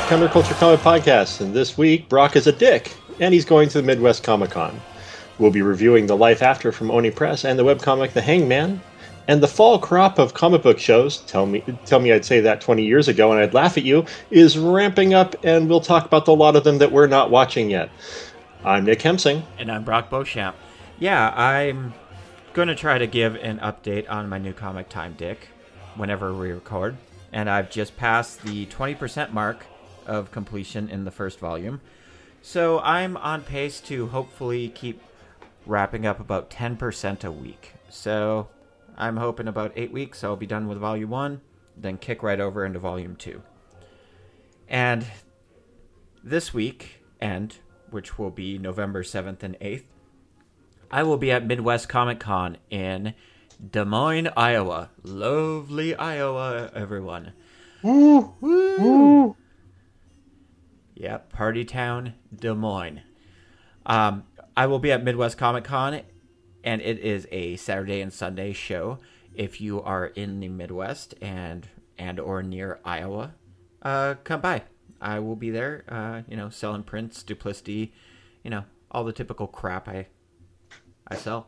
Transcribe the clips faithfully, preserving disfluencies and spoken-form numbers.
Counterculture Comic Podcast, and this week Brock is a dick, and he's going to the Midwest Comic Con. We'll be reviewing The Life After from Oni Press and the webcomic The Hangman, and the fall crop of comic book shows, tell me tell me I'd say that twenty years ago and I'd laugh at you, is ramping up, and we'll talk about the lot of them that we're not watching yet. I'm Nick Hemsing. And I'm Brock Beauchamp. Yeah, I'm going to try to give an update on my new comic Time Dick whenever we record, and I've just passed the twenty percent mark of completion in the first volume. So I'm on pace to hopefully keep wrapping up about ten percent a week. So I'm hoping about eight weeks I'll be done with volume one, then kick right over into volume two. And this week, and which will be November seventh and eighth, I will be at Midwest Comic Con in Des Moines, Iowa. Lovely Iowa, everyone. Woo! Woo! Woo! Yep, Party Town, Des Moines. Um, I will be at Midwest Comic Con, and it is a Saturday and Sunday show. If you are in the Midwest and and or near Iowa, uh, come by. I will be there, uh, you know, selling prints, duplicity, you know, all the typical crap I I sell.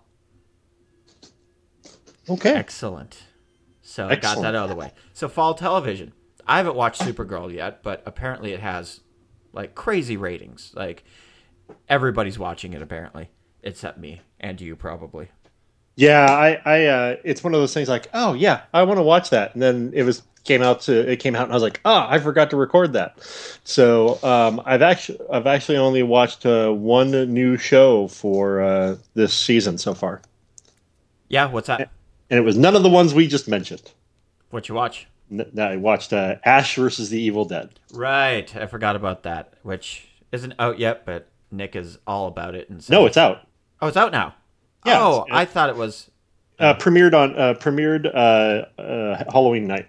Okay. Excellent. So I Excellent. got that out of the way. So fall television. I haven't watched Supergirl yet, but apparently it has like crazy ratings. Like everybody's watching it apparently, except me and you probably. Yeah, I, I, uh, it's one of those things like, oh yeah, I want to watch that, and then it was came out to it came out, and I was like, oh, I forgot to record that. So um, I've actually I've actually only watched uh, one new show for uh, this season so far. Yeah, what's that? And it was none of the ones we just mentioned. What you watch? N- I watched uh, Ash versus the Evil Dead. Right, I forgot about that, which isn't out yet, but Nick is all about it. And No, it's out. Oh, it's out now. Yeah, oh, it's- I thought it was. Uh, premiered on uh, premiered uh, uh, Halloween night.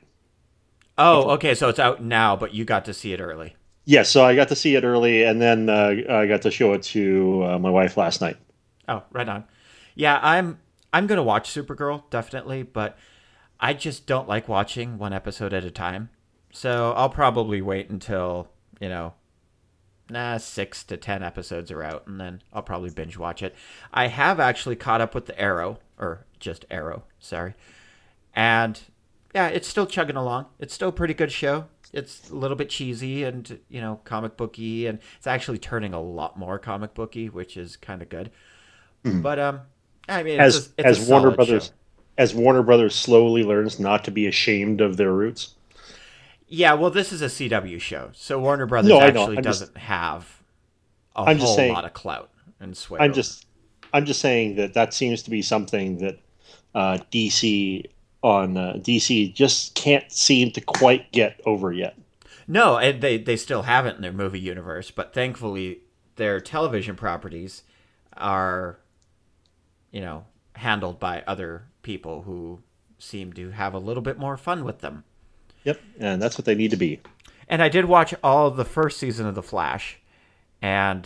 Oh, okay, so it's out now, but you got to see it early. Yeah, so I got to see it early, and then uh, I got to show it to uh, my wife last night. Oh, right on. Yeah, I'm I'm gonna watch Supergirl definitely, but I just don't like watching one episode at a time. So I'll probably wait until you know, nah, six to ten episodes are out, and then I'll probably binge watch it. I have actually caught up with the Arrow, or just Arrow, sorry, and yeah, it's still chugging along. It's still a pretty good show. It's a little bit cheesy and, you know, comic booky, and it's actually turning a lot more comic booky, which is kind of good. Mm. But um, I mean, as it's a, it's as a Warner solid Brothers, show. as Warner Brothers slowly learns not to be ashamed of their roots. Yeah, well, this is a C W show, so Warner Brothers No, I know. actually I'm doesn't just, have a I'm whole just saying, lot of clout and sway. I'm over. just, I'm just saying that that seems to be something that uh, D C on uh, D C just can't seem to quite get over yet. No, and they, they still haven't in their movie universe, but thankfully their television properties are, you know, handled by other people who seem to have a little bit more fun with them. Yep, and that's what they need to be. And I did watch all of the first season of The Flash, and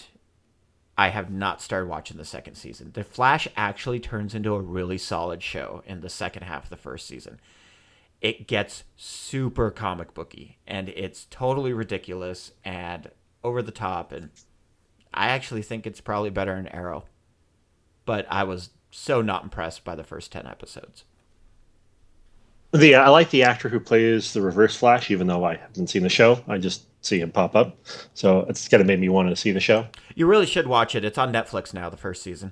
I have not started watching the second season. The Flash actually turns into a really solid show in the second half of the first season. It gets super comic booky, and it's totally ridiculous and over the top, and I actually think it's probably better than Arrow. But I was so not impressed by the first ten episodes. The I like the actor who plays the Reverse Flash, even though I haven't seen the show. I just see him pop up, so it's kind of made me want to see the show. You really should watch it. It's on Netflix now, the first season.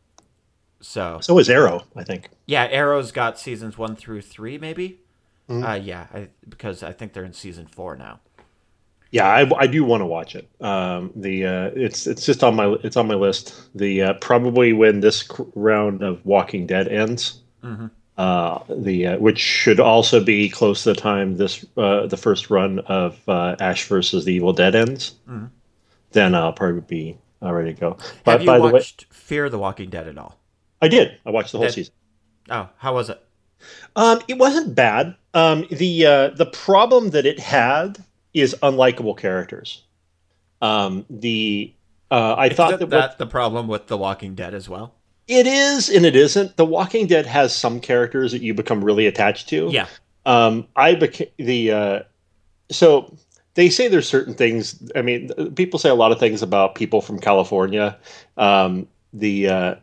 So so is Arrow, I think. Yeah, Arrow's got seasons one through three, maybe. Mm-hmm. Uh, yeah, I, because I think they're in season four now. Yeah, I, I do want to watch it. Um, the uh, it's it's just on my it's on my list. The uh, probably when this round of Walking Dead ends. Mm-hmm. Uh, the uh, which should also be close to the time this uh, the first run of uh, Ash versus the Evil Dead ends. Mm-hmm. Then I'll probably be uh, ready to go. But, Have you by watched the way, Fear the Walking Dead at all? I did. I watched the whole Did, season. Oh, how was it? Um, it wasn't bad. Um, the uh, the problem that it had is unlikable characters. Um, the uh, I Isn't thought that, that what, the problem with The Walking Dead as well? It is and it isn't. The Walking Dead has some characters that you become really attached to. Yeah. Um, I became the uh, so they say there's certain things. I mean, people say a lot of things about people from California, um, the uh,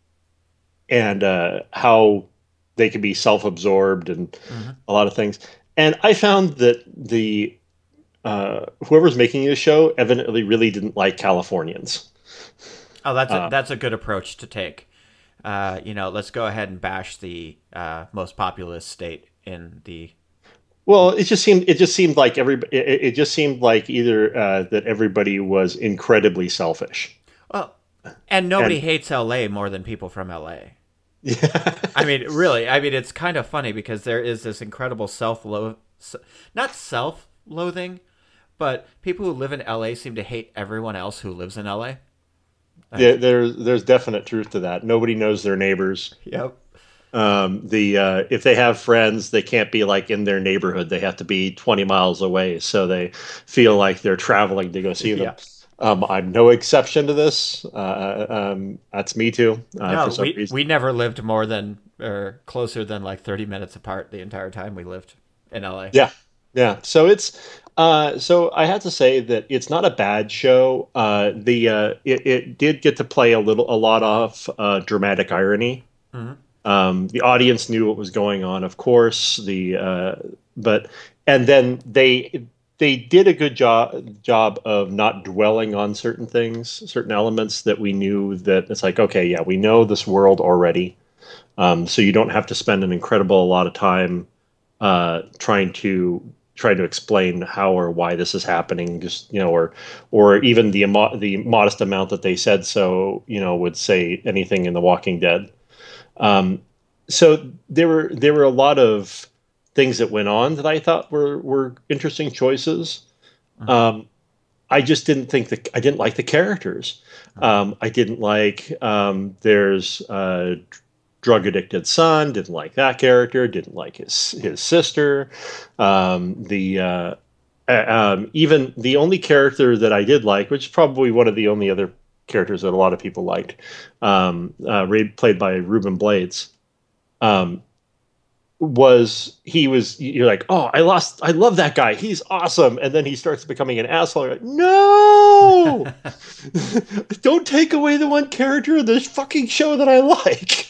and uh, how they can be self-absorbed and Hmm. a lot of things. And I found that the uh, whoever's making the show evidently really didn't like Californians. Oh, that's a, Uh, that's a good approach to take. Uh, you know, let's go ahead and bash the uh, most populous state in the. well, it just seemed it just seemed like every it, it just seemed like either uh, that everybody was incredibly selfish. Well, and nobody And hates L A more than people from L A. yeah, I mean, really, I mean, it's kind of funny because there is this incredible self-loath, not self-loathing, but people who live in L A seem to hate everyone else who lives in L A. there, Like, there's there's definite truth to that. Nobody knows their neighbors. yep. Um, the uh, if they have friends, they can't be like in their neighborhood. They have to be twenty miles away, so they feel like they're traveling to go see them. Yeah. Um, I'm no exception to this. Uh, um, that's me too, uh, for No, some we reason. we never lived more than or closer than like thirty minutes apart the entire time we lived in L A. Yeah, yeah. So it's uh, so I have to say that it's not a bad show. Uh, the uh, it, it did get to play a little a lot of uh, dramatic irony. Hmm. Um, the audience knew what was going on, of course. The uh, but and then they they did a good job job of not dwelling on certain things, certain elements that we knew that it's like, okay, yeah, we know this world already, um, so you don't have to spend an incredible lot of time uh, trying to trying to explain how or why this is happening. Just you know, or or even the amo- the modest amount that they said so, you know, would say anything in The Walking Dead. Um, so there were there were a lot of things that went on that I thought were were interesting choices. Hmm. Um, I just didn't think that I didn't like the characters. Um, I didn't like um, there's a drug addicted son. Didn't like that character. Didn't like his his sister. Um, the uh, uh, um, even the only character that I did like, which is probably one of the only other characters that a lot of people liked, um, uh, played by Ruben Blades, um, was he was you're like, oh, I lost, I love that guy, he's awesome, and then he starts becoming an asshole. You're like, no, don't take away the one character in this fucking show that I like.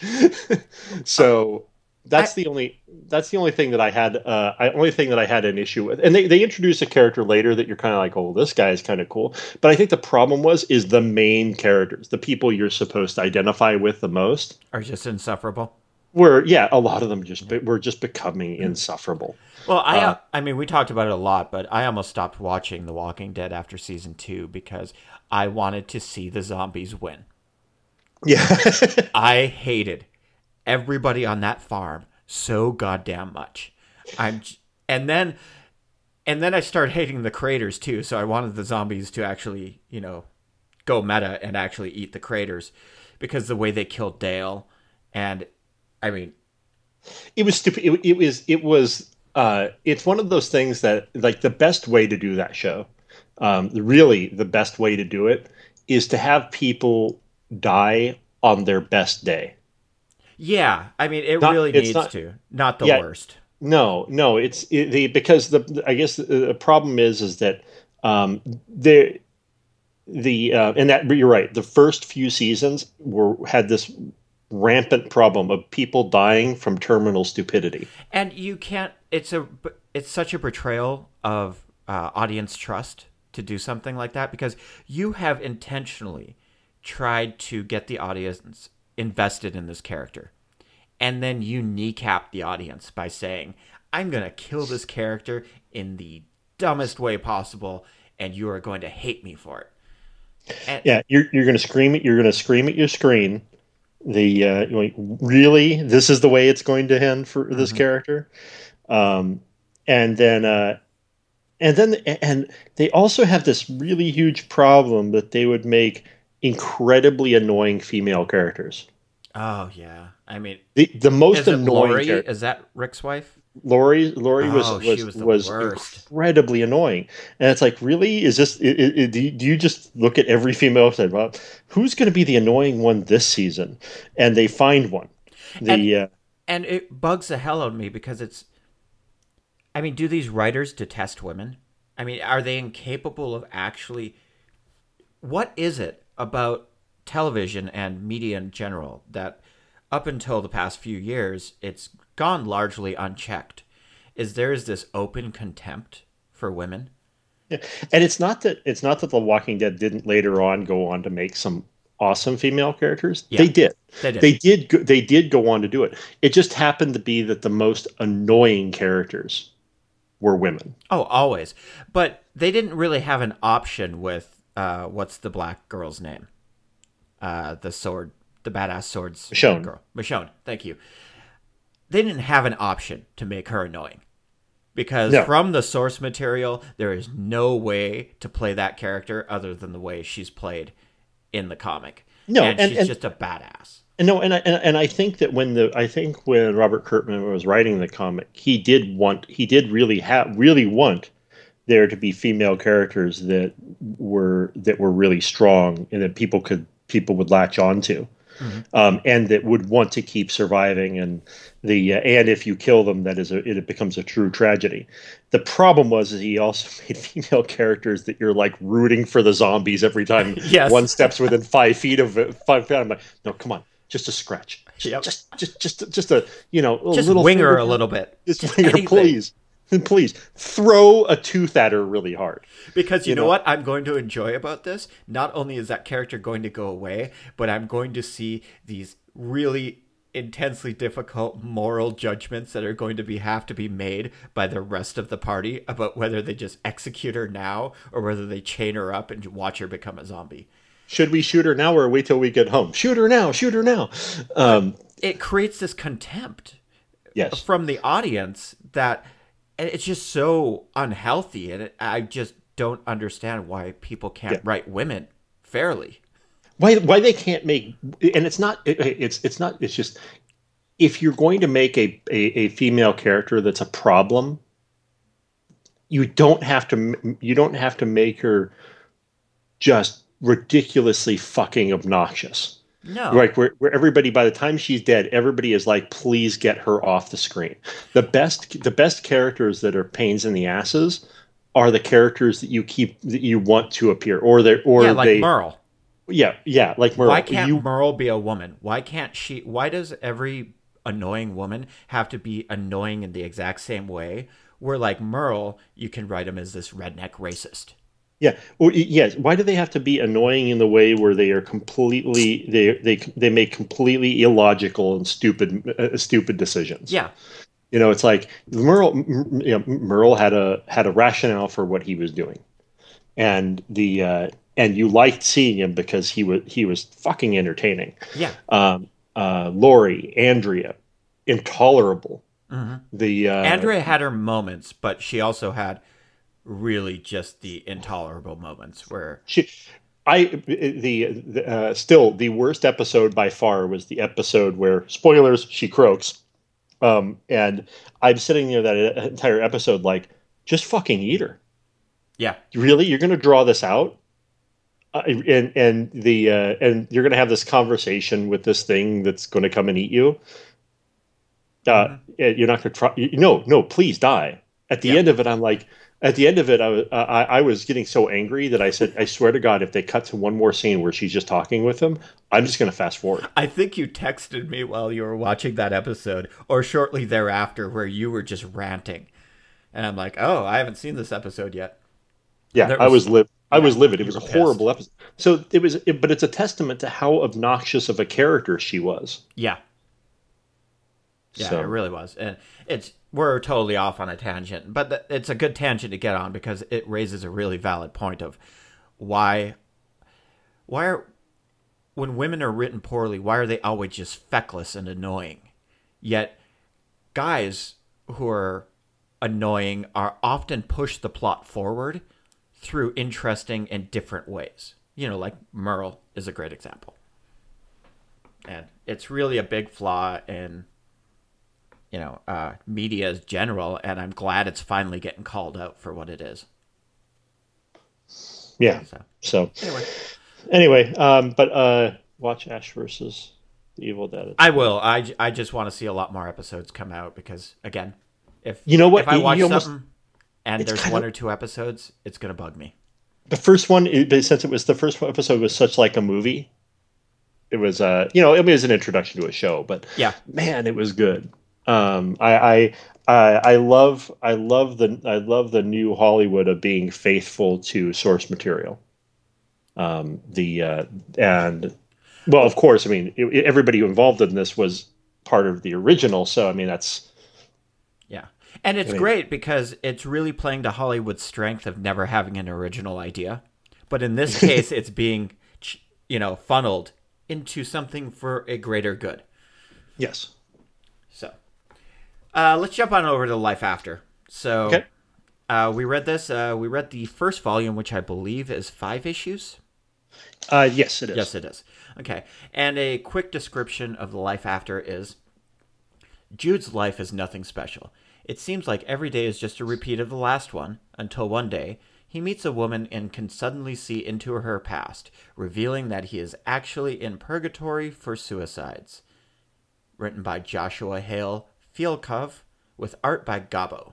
So I that's the only that's the only thing that I had uh I only thing that I had an issue with. And they, they introduce a character later that you're kind of like, oh, this guy is kind of cool. But I think the problem was is the main characters, the people you're supposed to identify with the most, are just insufferable. were yeah, a lot of them just were just becoming insufferable. Well, I Uh uh, I mean, we talked about it a lot, but I almost stopped watching The Walking Dead after season two because I wanted to see the zombies win. yeah. I hated everybody on that farm so goddamn much. I'm j- and then and then I started hating the craters too, so I wanted the zombies to actually, you know, go meta and actually eat the craters because the way they killed Dale and I mean, It was stupid. It, it was it was uh it's one of those things that like the best way to do that show, um really the best way to do it is to have people die on their best day. yeah, I mean it Not really it's needs not to, not the yeah, worst. no, no, it's it, the because the I guess the, the problem is is that um the the uh and that but you're right, the first few seasons were had this rampant problem of people dying from terminal stupidity. And you can't. It's a. It's such a betrayal of uh, audience trust to do something like that because you have intentionally tried to get the audience invested in this character, and then you kneecap the audience by saying, "I'm gonna kill this character in the dumbest way possible, and you are going to hate me for it." And Yeah, you're you're going to scream at you're going to scream at your screen. The uh, you're like, really, this is the way it's going to end for this mhm. character, um, and then uh, and then and they also have this really huge problem that they would make incredibly annoying female characters. Oh yeah, I mean, The the most is it annoying Lori? character. Is that Rick's wife? Lori Lori was Oh, she was was the was worst. incredibly annoying, and it's like, really, is this? It, it, do, you, do you just look at every female and say, well, who's going to be the annoying one this season? And they find one. And The uh, and it bugs the hell out of me because it's. I mean, do these writers detest women? I mean, are they incapable of actually... What is it about television and media in general that up until the past few years, it's gone largely unchecked? Is there is this open contempt for women? Yeah. And it's not that it's not that The Walking Dead didn't later on go on to make some awesome female characters. Yeah, They did. they did. They did. go- They did go on to do it. It just happened to be that the most annoying characters were women. Oh, always. But they didn't really have an option with, uh, what's the black girl's name? Uh, the sword, the badass swords Michonne. girl. Michonne, thank you. They didn't have an option to make her annoying. Because No. from the source material, there is no way to play that character other than the way she's played in the comic. No, and, and- she's and- just a badass. And no, and I, and, and I think that when the I think when Robert Kirkman was writing the comic, he did want he did really have really want there to be female characters that were that were really strong and that people could people would latch onto. Mm-hmm. Um, and that would want to keep surviving, and the uh, and if you kill them, that is a, it becomes a true tragedy. The problem was is he also made female characters that you're like rooting for the zombies every time Yes. one steps within five feet of it. Five feet, I'm like, no, come on, just a scratch, just Yep. just, just just just a you know a Just little wing her finger- a little bit. just, Just wing her, anything. please, and please throw a tooth at her really hard. Because you, You know, know? what I'm going to enjoy about this? Not only is that character going to go away, but I'm going to see these really intensely difficult moral judgments that are going to be have to be made by the rest of the party about whether they just execute her now or whether they chain her up and watch her become a zombie. Should we shoot her now or wait till we get home? Shoot her now, shoot her now. Um, It creates this contempt yes. from the audience that it's just so unhealthy, and it, I just don't understand why people can't Yeah. write women fairly. Why why they can't make and it's not it, it's it's not it's just if you're going to make a, a, a female character that's a problem, you don't have to you don't have to make her just ridiculously fucking obnoxious. No. Like where, where everybody by the time she's dead, everybody is like, please get her off the screen. The best the best characters that are pains in the asses are the characters that you keep that you want to appear, or they or yeah, like they Merle. yeah yeah like Merle. Why can't you, Merle be a woman? Why can't she? Why does every annoying woman have to be annoying in the exact same way? Where like Merle, you can write him as this redneck racist. Yeah. Or yes. Why do they have to be annoying in the way where they are completely they they they make completely illogical and stupid uh, stupid decisions? Yeah. You know, it's like Merle. M- you know, Merle had a had a rationale for what he was doing, and the uh, and you liked seeing him because he was he was fucking entertaining. Yeah. Um. Uh. Lori, Andrea, intolerable. Mm-hmm. The uh, Andrea had her moments, but she also had really just the intolerable moments where She, I the, the uh, still the worst episode by far was the episode where spoilers she croaks, um, and I'm sitting there that entire episode like just fucking eat her. yeah, Really, you're going to draw this out, uh, and and the uh, and you're going to have this conversation with this thing that's going to come and eat you. Uh, Mhm. You're not going to try. No, no, please die. At the Yeah. end of it, I'm like. At the end of it, I was, I, I was getting so angry that I said, I swear to God, if they cut to one more scene where she's just talking with him, I'm just going to fast forward. I think you texted me while you were watching that episode, or shortly thereafter, where you were just ranting, and I'm like, "Oh, I haven't seen this episode yet." Yeah, There I was- was livid. I was yeah, livid. It you was a were horrible episode. So it was, it, but it's a testament to how obnoxious of a character she was. Yeah, yeah, So- it really was, and it's we're totally off on a tangent, but th- it's a good tangent to get on because it raises a really valid point of why, why are when women are written poorly, why are they always just feckless and annoying? Yet guys who are annoying are often push the plot forward through interesting and different ways. You know, like Merle is a great example. And it's really a big flaw in, you know, uh, media as general, and I'm glad it's finally getting called out for what it is. Yeah. So, So anyway. anyway, um, but uh, watch Ash versus the Evil Dead. I will. I, j- I just want to see a lot more episodes come out because, again, if You know what? if I You- watch you almost- something, and it's there's kind one of, or two episodes, it's going to bug me. the first one, it, since it was the first episode was such like a movie, it was, uh, you know, it was an introduction to a show, but Yeah. man, it was good. Um, I, I, I, I love, I love the, I love the new Hollywood of being faithful to source material. Um, the, uh, and well, of course, I mean, it, everybody involved in this was part of the original. So, I mean, that's, Yeah. And it's I mean, great because it's really playing to Hollywood's strength of never having an original idea. But in this case, it's being, you know, funneled into something for a greater good. yes. So, uh, let's jump on over to Life After. So, Okay. uh, we read this. Uh, we read the first volume, which I believe is five issues. Uh, yes, it is. Yes, it is. Okay. And a quick description of the Life After is Jude's life is nothing special. It seems like every day is just a repeat of the last one, until one day he meets a woman and can suddenly see into her past, revealing that he is actually in purgatory for suicides. Written by Joshua Hale Fialkov, with art by Gabo.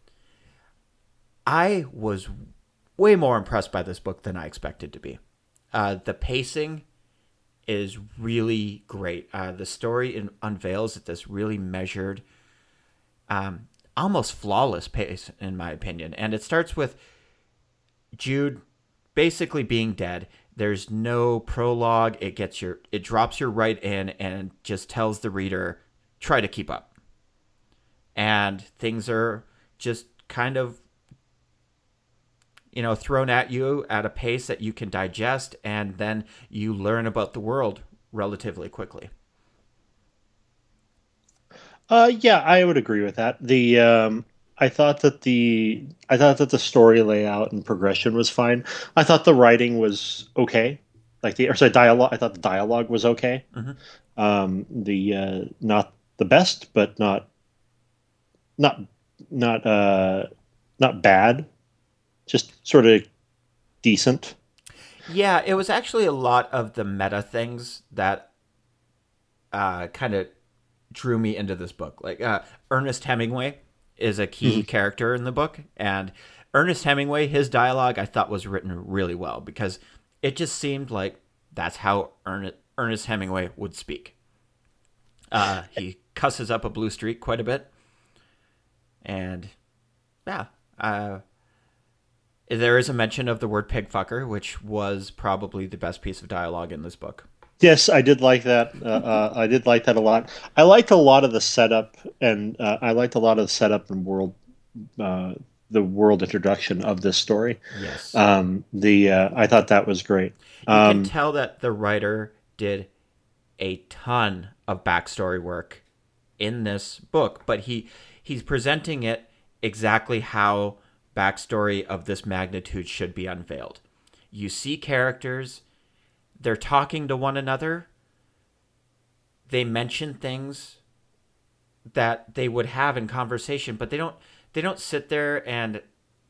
I was way more impressed by this book than I expected to be. Uh, the pacing is really great. Uh, the story in, unveils at this really measured, um, almost flawless pace, in my opinion. And it starts with Jude basically being dead. There's no prologue. It gets your, it drops you right in and just tells the reader, try to keep up. And things are just kind of, you know, thrown at you at a pace that you can digest, and then you learn about the world relatively quickly. Uh, yeah, I would agree with that. The um, I thought that the I thought that the story layout and progression was fine. I thought the writing was okay, like the or sorry dialogue. I thought the dialogue was okay. Mm-hmm. Um, the uh, not the best, but not not not uh, not bad. Just sort of decent. Yeah, it was actually a lot of the meta things that uh, kind of drew me into this book. Like uh, Ernest Hemingway is a key mm-hmm. character in the book, and Ernest Hemingway, his dialogue I thought was written really well because it just seemed like that's how Ernest, Ernest Hemingway would speak. Uh, he cusses up a blue streak quite a bit, and yeah, uh, there is a mention of the word pig fucker, which was probably the best piece of dialogue in this book. Yes, I did like that. Uh, uh, I did like that a lot. I liked a lot of the setup, and uh, I liked a lot of the setup and world, uh, the world introduction of this story. Yes. Um, the uh, I thought that was great. You um, can tell that the writer did a ton of backstory work in this book, but he he's presenting it exactly how backstory of this magnitude should be unveiled. You see characters, they're talking to one another, they mention things that they would have in conversation, but they don't they don't sit there and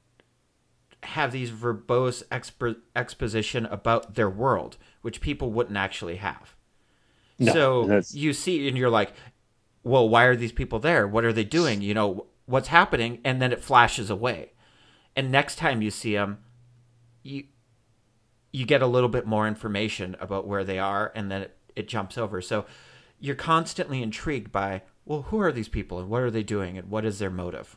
have these verbose expo- exposition about their world, which people wouldn't actually have. No, so that's... you see and you're like, well, why are these people there? What are they doing? You know, what's happening? And then it flashes away. And next time you see them, you you get a little bit more information about where they are, and then it, it jumps over. So you're constantly intrigued by, well, who are these people, and what are they doing, and what is their motive?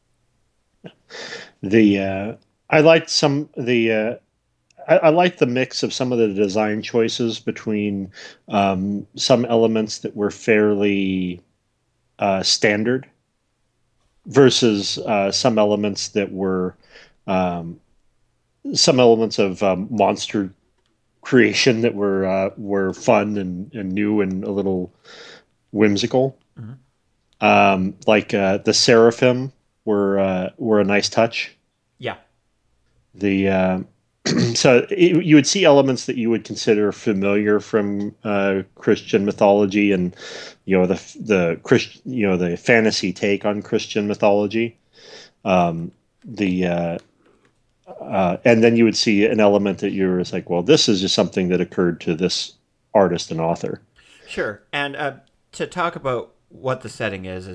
The uh, I liked some the uh, I, I liked the mix of some of the design choices between um, some elements that were fairly uh, standard versus uh, some elements that were um, some elements of um, monster creation that were uh, were fun and, and new and a little whimsical. Mm-hmm. Um, like uh, the seraphim were uh, were a nice touch. Yeah. The uh, so it, you would see elements that you would consider familiar from uh, Christian mythology, and you know the the Christ, you know the fantasy take on Christian mythology. Um, the uh, uh, and then you would see an element that you were like, well, this is just something that occurred to this artist and author. Sure, and uh, to talk about what the setting is is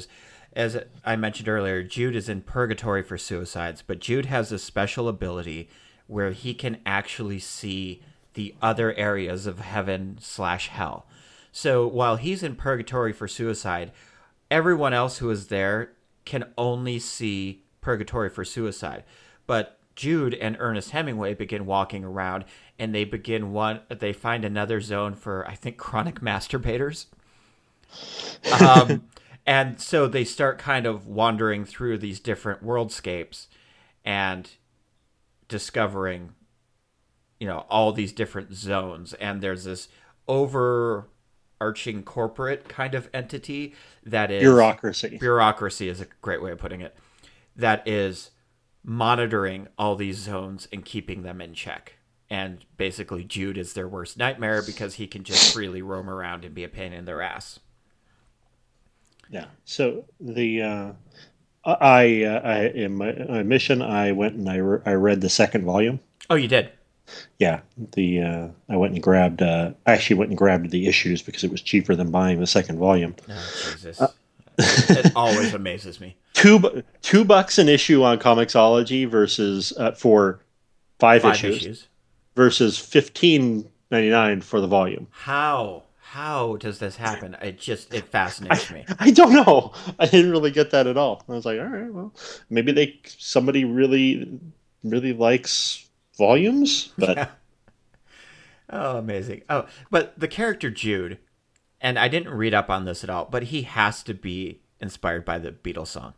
as I mentioned earlier, Jude is in purgatory for suicides, but Jude has a special ability where he can actually see the other areas of heaven slash hell. So while he's in purgatory for suicide, everyone else who is there can only see purgatory for suicide. But Jude and Ernest Hemingway begin walking around, and they begin one. They find another zone for, I think, chronic masturbators. Um, and so they start kind of wandering through these different worldscapes and discovering, you know, all these different zones. And there's this overarching corporate kind of entity that is bureaucracy. Bureaucracy is a great way of putting it. That is monitoring all these zones and keeping them in check. And basically Jude is their worst nightmare because he can just freely roam around and be a pain in their ass. Yeah. So the uh, I uh, I in my, my mission I went and I, re- I read the second volume. Oh, you did? Yeah. The uh, I went and grabbed. Uh, I actually went and grabbed the issues because it was cheaper than buying the second volume. Oh, Jesus! Uh, it always amazes me. Two two bucks an issue on Comixology versus uh, for five, five issues, issues versus fifteen ninety nine for the volume. How? How does this happen? It just, it fascinates I, me. I don't know. I didn't really get that at all. I was like, all right, well, maybe they somebody really, really likes volumes, but yeah. Oh, amazing. Oh, but the character Jude, and I didn't read up on this at all, but he has to be inspired by the Beatles song.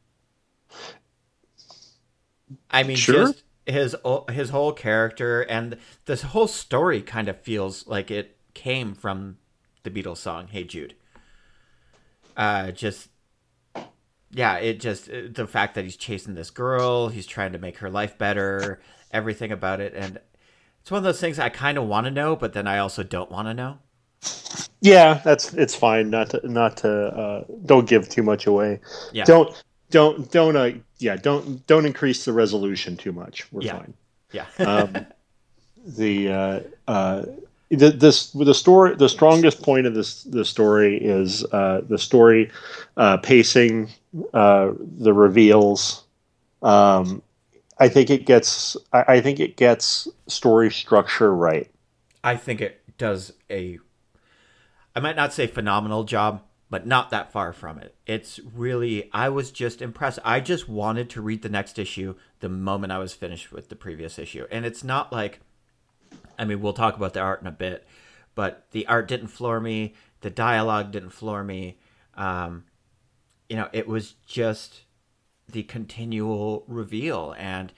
I mean, sure. just his his whole character and this whole story kind of feels like it came from the Beatles song "Hey Jude." Uh, just yeah, it just the fact that he's chasing this girl, he's trying to make her life better, everything about it, and it's one of those things I kind of want to know, but then I also don't want to know. Yeah, that's it's fine. Not to not to uh, don't give too much away. Yeah. Don't don't don't uh, yeah don't don't increase the resolution too much. We're yeah. fine. Yeah. um, the uh, uh, the this the story the strongest point of this the story is uh, the story uh, pacing, uh, the reveals. Um, I think it gets I, I think it gets story structure right. I think it does a I might not say phenomenal job, but not that far from it. It's really, I was just impressed. I just wanted to read the next issue the moment I was finished with the previous issue. And it's not like, I mean, we'll talk about the art in a bit, but the art didn't floor me. The dialogue didn't floor me. Um, you know, it was just the continual reveal. And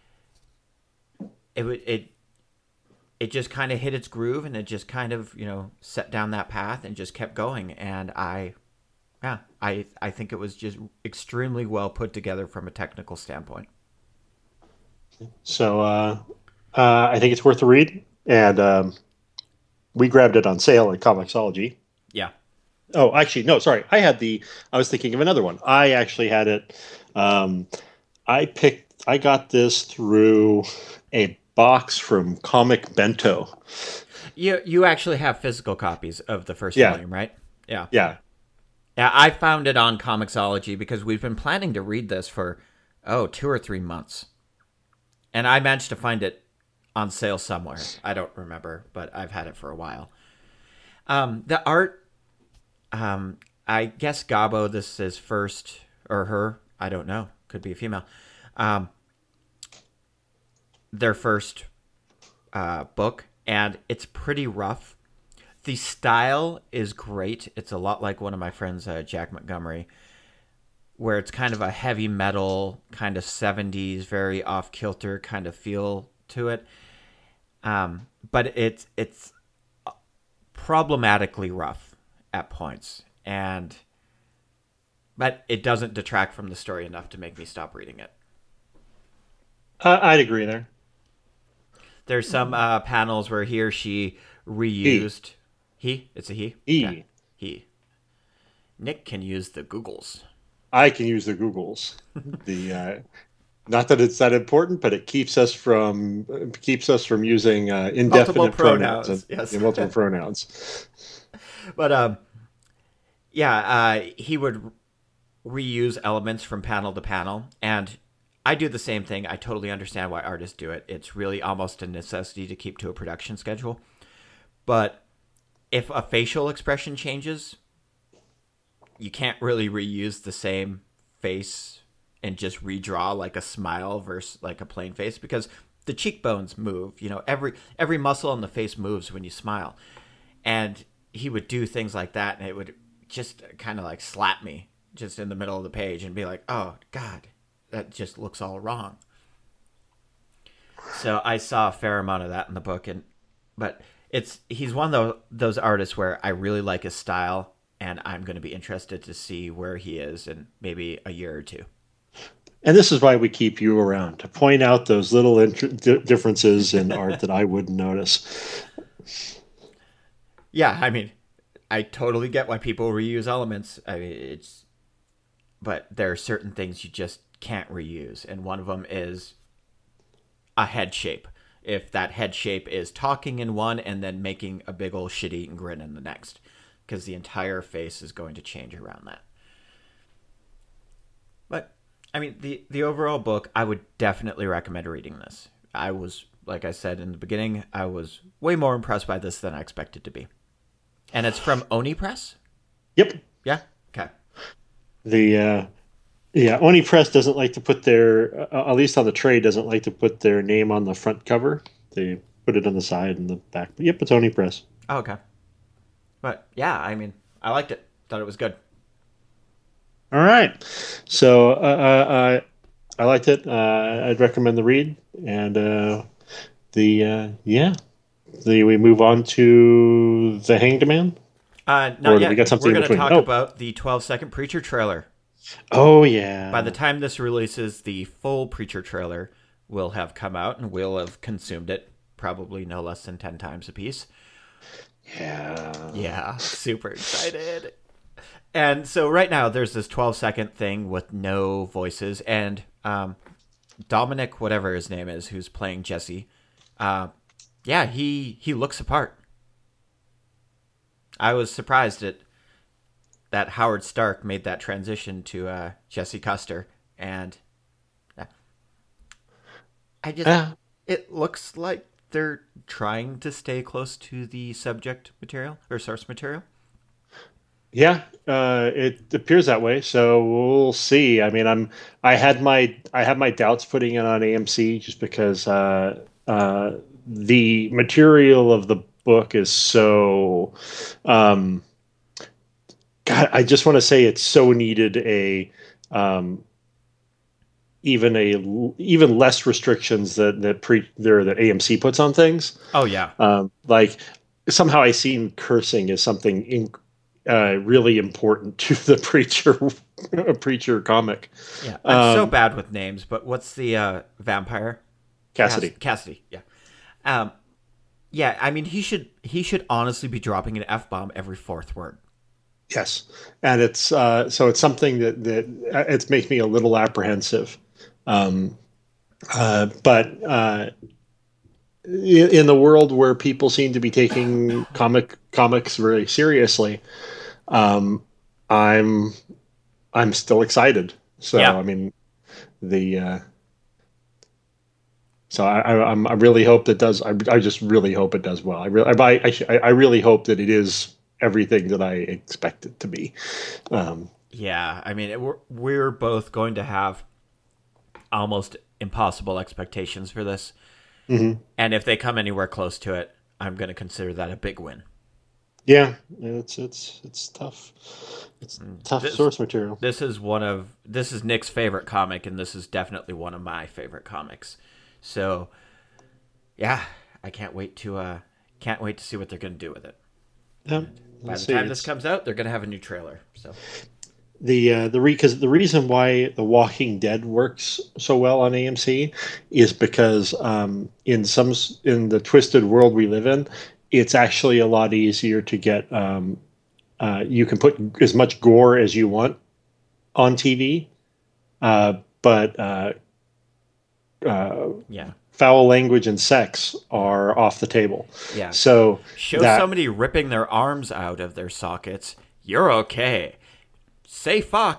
it would, it, it just kind of hit its groove and it just kind of, you know, set down that path and just kept going. And I, yeah, I, I think it was just extremely well put together from a technical standpoint. So uh, uh, I think it's worth a read. And um, we grabbed it on sale at Comixology. Yeah. Oh, actually, no, sorry. I had the, I was thinking of another one. I actually had it. Um, I picked, I got this through a box from Comic Bento. You you actually have physical copies of the first yeah. volume, right? Yeah. Yeah. Yeah, I found it on Comixology because we've been planning to read this for, oh, two or three months. And I managed to find it on sale somewhere. I don't remember, but I've had it for a while. Um, the art, um, I guess Gabo, this is first, or her, I don't know, could be a female. Um, their first uh, book, and it's pretty rough. The style is great. It's a lot like one of my friends, uh, Jack Montgomery, where it's kind of a heavy metal, kind of seventies, very off-kilter kind of feel to it. Um, but it's it's problematically rough at points, and but it doesn't detract from the story enough to make me stop reading it. Uh, I'd agree there. There's some uh, panels where he or she reused... He? he? It's a he? He. Yeah. He. Nick can use the Googles. I can use the Googles. the uh, Not that it's that important, but it keeps us from keeps us from using uh, indefinite multiple pronouns. pronouns and, yes. and multiple pronouns. But, um, yeah, uh, he would reuse elements from panel to panel, and I do the same thing. I totally understand why artists do it. It's really almost a necessity to keep to a production schedule. But if a facial expression changes, you can't really reuse the same face and just redraw like a smile versus like a plain face, because the cheekbones move. You know, every every muscle on the face moves when you smile. And he would do things like that, and it would just kind of like slap me just in the middle of the page and be like, oh, God, that just looks all wrong. So I saw a fair amount of that in the book. and But it's he's one of those, those artists where I really like his style, and I'm going to be interested to see where he is in maybe a year or two. And this is why we keep you around, to point out those little int- differences in art that I wouldn't notice. Yeah, I mean, I totally get why people reuse elements. I mean, it's, but there are certain things you just can't reuse, and one of them is a head shape. If that head shape is talking in one and then making a big old shit-eating grin in the next, because the entire face is going to change around that. But I mean, the, the overall book, I would definitely recommend reading this. I was, like I said in the beginning, I was way more impressed by this than I expected to be. And it's from Oni Press? Yep. Yeah? Okay. The, uh, yeah, Oni Press doesn't like to put their, uh, at least on the trade, doesn't like to put their name on the front cover. They put it on the side and the back. But yep, it's Oni Press. Oh, okay. But yeah, I mean, I liked it. Thought it was good. All right. So uh, I I liked it. Uh, I'd recommend the read. And uh, the, uh, yeah. The, we move on to The Hanged Man? Uh, not yet. We got something We're going to talk oh. about the twelve-second Preacher trailer. Oh, yeah. By the time this releases, the full Preacher trailer will have come out, and we'll have consumed it probably no less than ten times a piece. Yeah. Yeah, super excited. And so right now there's this twelve-second thing with no voices, and um, Dominic, whatever his name is, who's playing Jesse, uh, yeah, he, he looks apart. I was surprised at that Howard Stark made that transition to uh, Jesse Custer, and uh, I just uh. it looks like they're trying to stay close to the subject material or source material. Yeah, uh, it appears that way. So we'll see. I mean, I'm I had my I had my doubts putting it on A M C just because uh, uh, the material of the book is so. Um, God, I just want to say it so needed a. Um, even a even less restrictions that that pre there that A M C puts on things. Oh yeah. Um, like somehow I seen cursing as something in, uh, really important to the preacher a preacher comic. Yeah, I'm um, so bad with names, but what's the uh, vampire? Cassidy. Cass- Cassidy. Yeah. Um, yeah. I mean, he should he should honestly be dropping an F-bomb every fourth word. Yes, and it's uh, so it's something that that it makes me a little apprehensive. Um, uh, but uh, in, in the world where people seem to be taking comic comics very seriously, um, I'm I'm still excited. So yeah. I mean, the uh, so I, I I'm I really hope that does. I, I just really hope it does well. I really I I, I really hope that it is everything that I expect it to be. Um, yeah, I mean, it, we're we're both going to have almost impossible expectations for this. Mm-hmm. And if they come anywhere close to it, I'm going to consider that a big win. Yeah, it's it's it's tough. It's tough this, source material. This is one of this is Nick's favorite comic, and this is definitely one of my favorite comics. So, yeah, I can't wait to uh, can't wait to see what they're going to do with it. Yeah, by the see, time this comes out, they're going to have a new trailer. So. The uh, the because the reason why The Walking Dead works so well on A M C is because um, in some in the twisted world we live in, it's actually a lot easier to get. Um, uh, you can put as much gore as you want on T V, uh, but uh, uh, yeah, foul language and sex are off the table. Yeah. So show that, somebody ripping their arms out of their sockets. You're okay. Say fuck.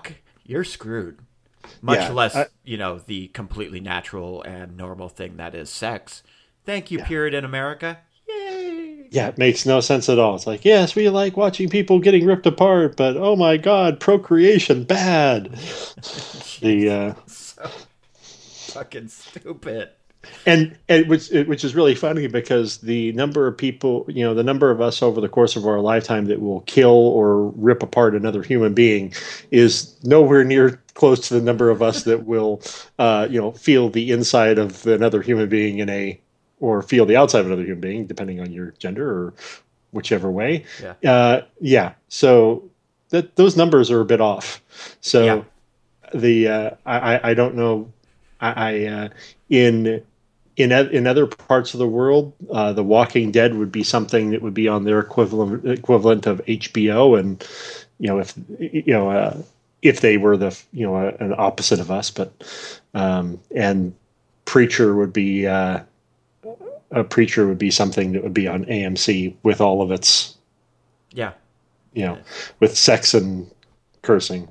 you're screwed. Much yeah, less, I, you know, the completely natural and normal thing that is sex. Thank you, yeah. period in America. Yay! Yeah, it makes no sense at all. It's like, yes, we like watching people getting ripped apart, but oh my God, procreation bad. the Jeez, uh, so fucking stupid. and and which which is really funny because the number of people, you know, the number of us over the course of our lifetime that will kill or rip apart another human being is nowhere near close to the number of us that will, uh, you know, feel the inside of another human being in a or feel the outside of another human being, depending on your gender or whichever way. Yeah. Uh, yeah. So that those numbers are a bit off. Yeah. So the uh, I I don't know. I, I uh, in in in other parts of the world, uh, The Walking Dead would be something that would be on their equivalent equivalent of H B O, and you know if you know uh, if they were the you know uh, an opposite of us, but um, and Preacher would be uh, a Preacher would be something that would be on A M C with all of its Yeah. you know with sex and cursing.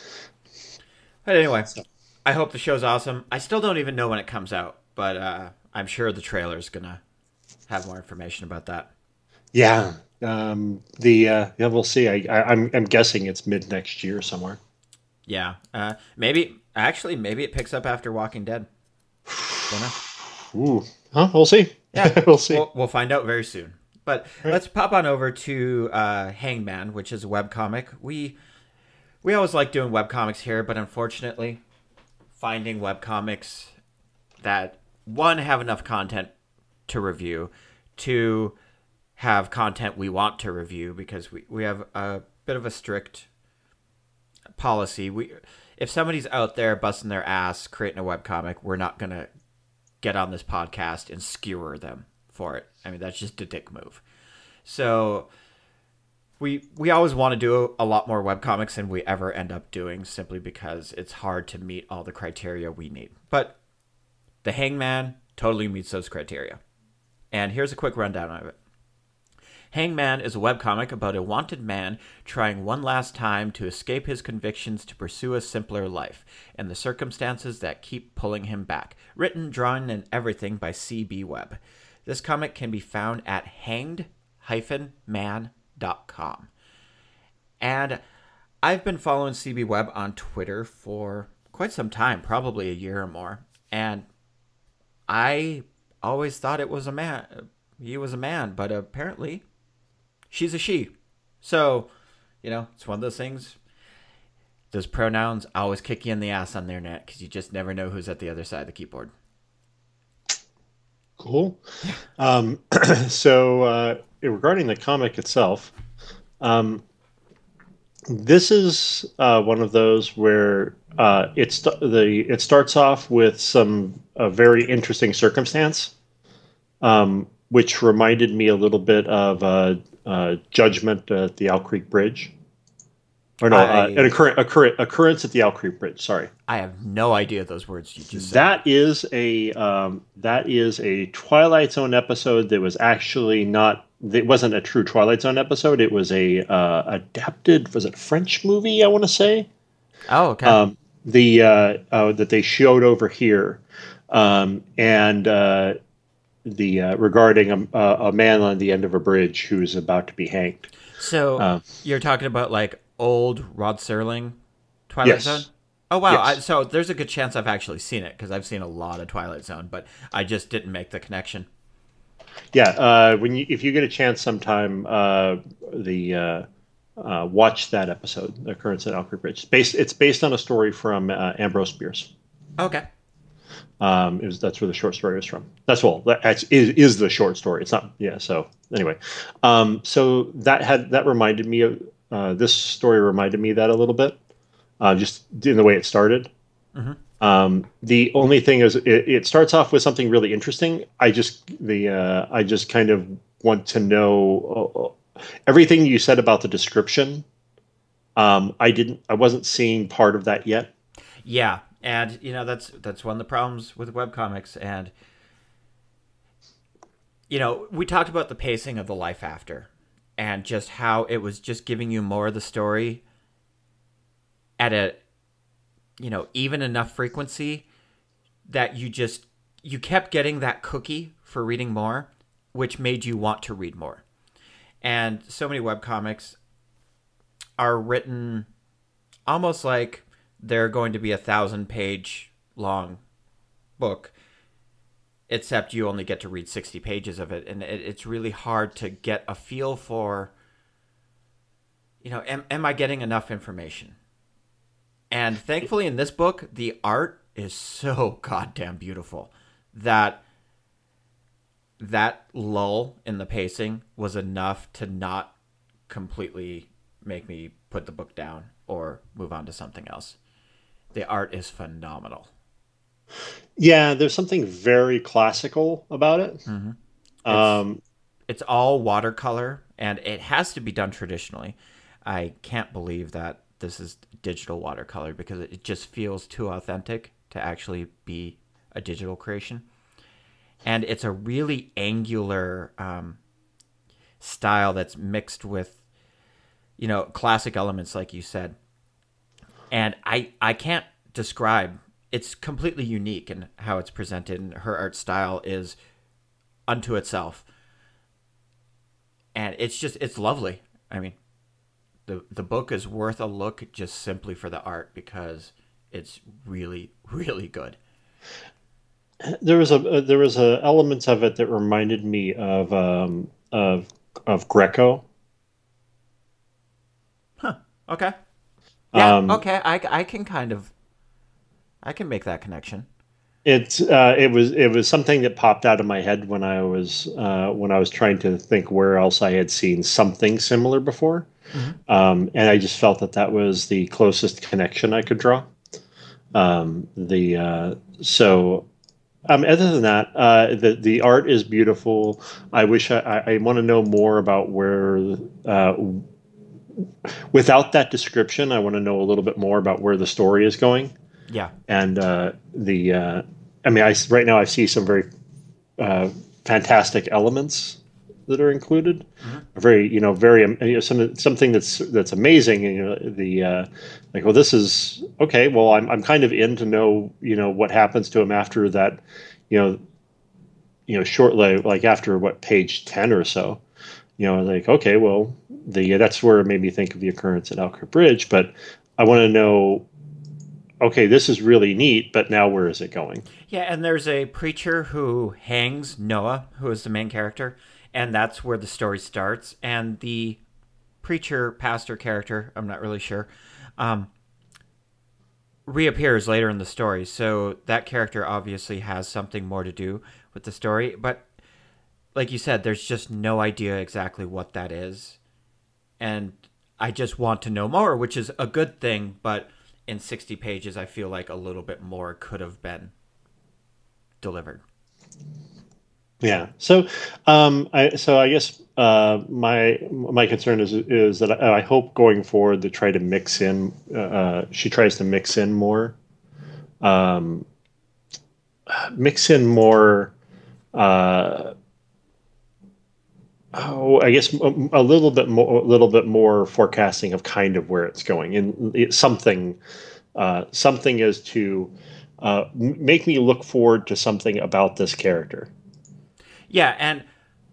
But anyway, I hope the show's awesome. I still don't even know when it comes out, but uh, I'm sure the trailer's gonna have more information about that. Yeah, um, the uh, yeah, we'll see. I, I, I'm I'm guessing it's mid next year somewhere. Yeah, uh, maybe actually maybe it picks up after Walking Dead. Don't know. Ooh, huh? We'll see. Yeah, we'll see. We'll, we'll find out very soon. But right. Let's pop on over to uh, Hangman, which is a webcomic. We we always like doing webcomics here, but unfortunately, finding webcomics that, one, have enough content to review, two, have content we want to review, because we, we have a bit of a strict policy. We if somebody's out there busting their ass creating a webcomic, we're not going to get on this podcast and skewer them for it. I mean, that's just a dick move. So we we always want to do a lot more webcomics than we ever end up doing, simply because it's hard to meet all the criteria we need. But The Hangman totally meets those criteria. And here's a quick rundown of it. Hangman is a webcomic about a wanted man trying one last time to escape his convictions to pursue a simpler life, and the circumstances that keep pulling him back. Written, drawn, and everything by C B Webb. This comic can be found at hanged dash man dot com. And I've been following C B Webb on Twitter for quite some time, probably a year or more, and I always thought it was a man. He was a man, but apparently she's a she. So, you know, it's one of those things. Those pronouns always kick you in the ass on the internet because you just never know who's at the other side of the keyboard. Cool. Um, so, uh, regarding the comic itself, um, this is uh, one of those where uh, it's the it starts off with some a very interesting circumstance, um, which reminded me a little bit of uh, uh, Judgment at the Owl Creek Bridge, or no, I, uh, an occur- occur- occurrence at the Owl Creek Bridge. Sorry, I have no idea those words you just said. That is a um, that is a Twilight Zone episode that was actually not. It wasn't a true Twilight Zone episode. It was a uh, adapted. Was it a French movie? I want to say. Oh, okay. Um, the uh, uh, that they showed over here, um, and uh, the uh, regarding a, a man on the end of a bridge who's about to be hanged. So uh, you're talking about like old Rod Serling Twilight yes. Zone? Oh, wow. Yes. I, so there's a good chance I've actually seen it because I've seen a lot of Twilight Zone, but I just didn't make the connection. Yeah, uh, when you if you get a chance sometime, uh, the uh, uh, watch that episode, Occurrence at Owl Creek Bridge. It's based, it's based on a story from uh, Ambrose Bierce. Okay. Um, it was, that's where the short story was from. That's all. That is, is the short story. It's not. Yeah. So anyway, um, so that had that reminded me of uh, this story reminded me of that a little bit, uh, just in the way it started. Mm-hmm. Um, the only thing is, it, it starts off with something really interesting. I just the uh, I just kind of want to know uh, everything you said about the description. Um, I didn't. I wasn't seeing part of that yet. Yeah, and you know that's that's one of the problems with webcomics, and you know we talked about the pacing of The Life After, and just how it was just giving you more of the story at a you know, even enough frequency that you just, you kept getting that cookie for reading more, which made you want to read more. And so many webcomics are written almost like they're going to be a thousand page long book, except you only get to read sixty pages of it. And it, it's really hard to get a feel for, you know, am, am I getting enough information? And thankfully in this book, the art is so goddamn beautiful that that lull in the pacing was enough to not completely make me put the book down or move on to something else. The art is phenomenal. Yeah, there's something very classical about it. Mm-hmm. It's, um, it's all watercolor, and it has to be done traditionally. I can't believe that this is digital watercolor because it just feels too authentic to actually be a digital creation. And it's a really angular um, style that's mixed with, you know, classic elements, like you said. And I, I can't describe, it's completely unique in how it's presented, and her art style is unto itself. And it's just, it's lovely. I mean, the the book is worth a look just simply for the art because it's really, really good. There was a there was a elements of it that reminded me of um, of of Greco. Huh. Okay. Yeah. Um, okay. I, I can kind of I can make that connection. It's uh, it was it was something that popped out of my head when I was uh, when I was trying to think where else I had seen something similar before, Mm-hmm. um, and I just felt that that was the closest connection I could draw. Um, the uh, so um, other than that, uh, the the art is beautiful. I wish I, I, I want to know more about where. Uh, without that description, I want to know a little bit more about where the story is going. Yeah. And uh, the, uh, I mean, I right now I see some very uh, fantastic elements that are included. Mm-hmm. Very, you know, very um, you know, some, something that's that's amazing. And, you know, the uh, like, well, this is okay. Well, I'm I'm kind of in to know, you know, what happens to him after that, you know, you know, shortly, like after what, page ten or so. You know, like, okay, well, the that's where it made me think of the occurrence at Elkhart Bridge. But I want to know, okay, this is really neat, but now where is it going? Yeah, and there's a preacher who hangs Noah, who is the main character, and that's where the story starts. And the preacher, pastor character, I'm not really sure, um, reappears later in the story. So that character obviously has something more to do with the story. But like you said, there's just no idea exactly what that is. And I just want to know more, which is a good thing, but in sixty pages, I feel like a little bit more could have been delivered. Yeah. So, um, I so I guess uh, my my concern is is that I, I hope going forward to try to mix in. Uh, she tries to mix in more, um, mix in more. Uh, oh, I guess a little bit more, a little bit more forecasting of kind of where it's going, and it, something, uh, something is to uh, make me look forward to something about this character. Yeah, and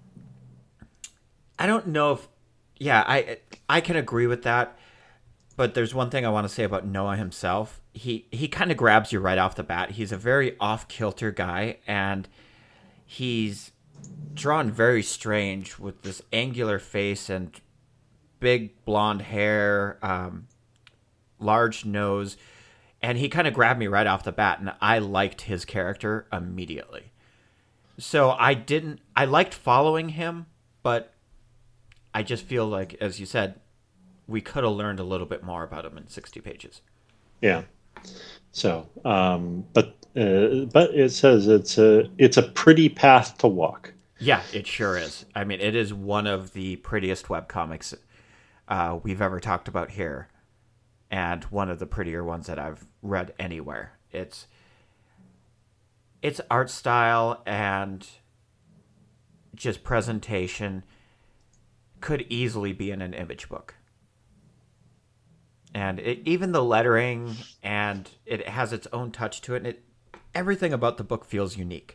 I don't know if, yeah, I I can agree with that, but there's one thing I want to say about Noah himself. He he kind of grabs you right off the bat. He's a very off-kilter guy, and he's drawn very strange with this angular face and big blonde hair, um, large nose, and he kind of grabbed me right off the bat, and I liked his character immediately. So I didn't, I liked following him, but I just feel like, as you said, we could have learned a little bit more about him in sixty pages. Yeah. So, um, but uh, but it says it's a it's a pretty path to walk. Yeah, it sure is. I mean, it is one of the prettiest webcomics uh, we've ever talked about here, and one of the prettier ones that I've read anywhere. It's its art style and just presentation could easily be in an image book. And it, even the lettering, and it has its own touch to it, and it, everything about the book feels unique.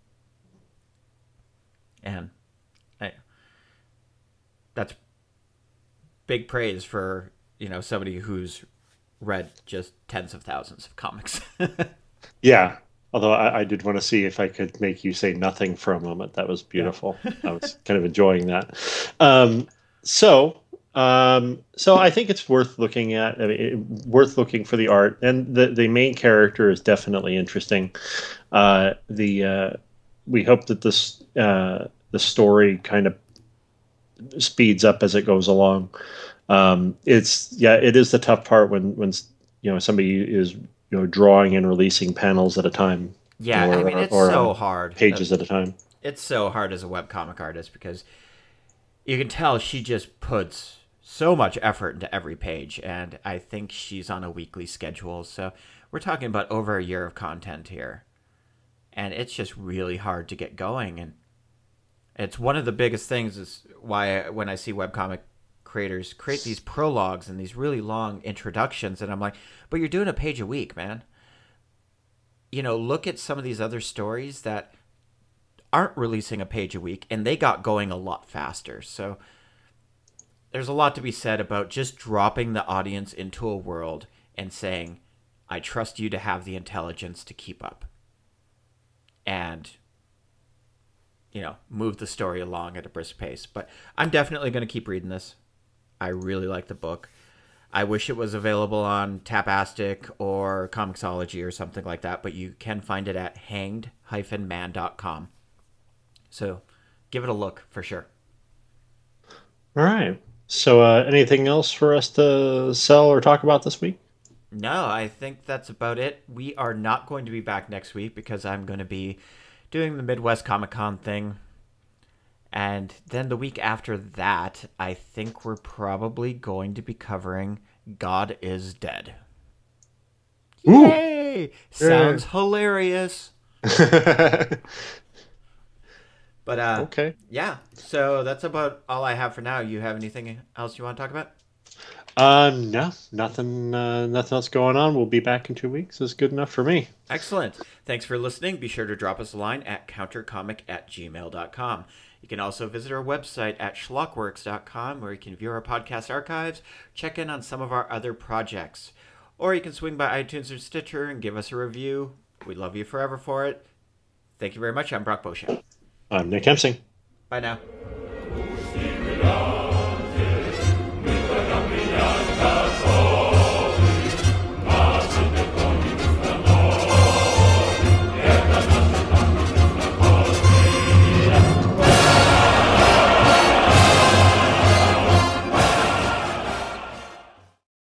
And I, that's big praise for, you know, somebody who's read just tens of thousands of comics. Yeah. Although I, I did want to see if I could make you say nothing for a moment. That was beautiful. Yeah. I was kind of enjoying that. Um, so, um, so I think it's worth looking at. I mean, it, worth looking for the art, and the the main character is definitely interesting. Uh, the uh, we hope that this uh, the story kind of speeds up as it goes along. Um, it's yeah, it is the tough part when when you know somebody is. You know, drawing and releasing panels at a time. Yeah, or, I mean, it's or, so uh, hard. Pages at a time. It's so hard as a webcomic artist because you can tell she just puts so much effort into every page, and I think she's on a weekly schedule. So we're talking about over a year of content here, and it's just really hard to get going. And it's one of the biggest things is why when I see webcomic creators create these prologues and these really long introductions, and I'm like, but you're doing a page a week, man. You know, look at some of these other stories that aren't releasing a page a week, and they got going a lot faster. So there's a lot to be said about just dropping the audience into a world and saying, I trust you to have the intelligence to keep up and, you know, move the story along at a brisk pace. But I'm definitely going to keep reading this. I really like the book. I wish it was available on Tapastic or Comixology or something like that, but you can find it at hanged dash man dot com. So give it a look for sure. All right. So uh, anything else for us to sell or talk about this week? No, I think that's about it. We are not going to be back next week because I'm going to be doing the Midwest Comic Con thing. And then the week after that, I think we're probably going to be covering God is Dead. Ooh. Yay! Sounds yeah. hilarious. But, uh, okay. Yeah, so that's about all I have for now. You have anything else you want to talk about? Uh, no, nothing, uh, nothing else going on. We'll be back in two weeks. It's good enough for me. Excellent. Thanks for listening. Be sure to drop us a line at countercomic at gmail dot com. You can also visit our website at schlockworks dot com, where you can view our podcast archives, check in on some of our other projects. Or you can swing by iTunes or Stitcher and give us a review. We'd love you forever for it. Thank you very much. I'm Brock Beauchamp. I'm Nick Hemsing. Bye now.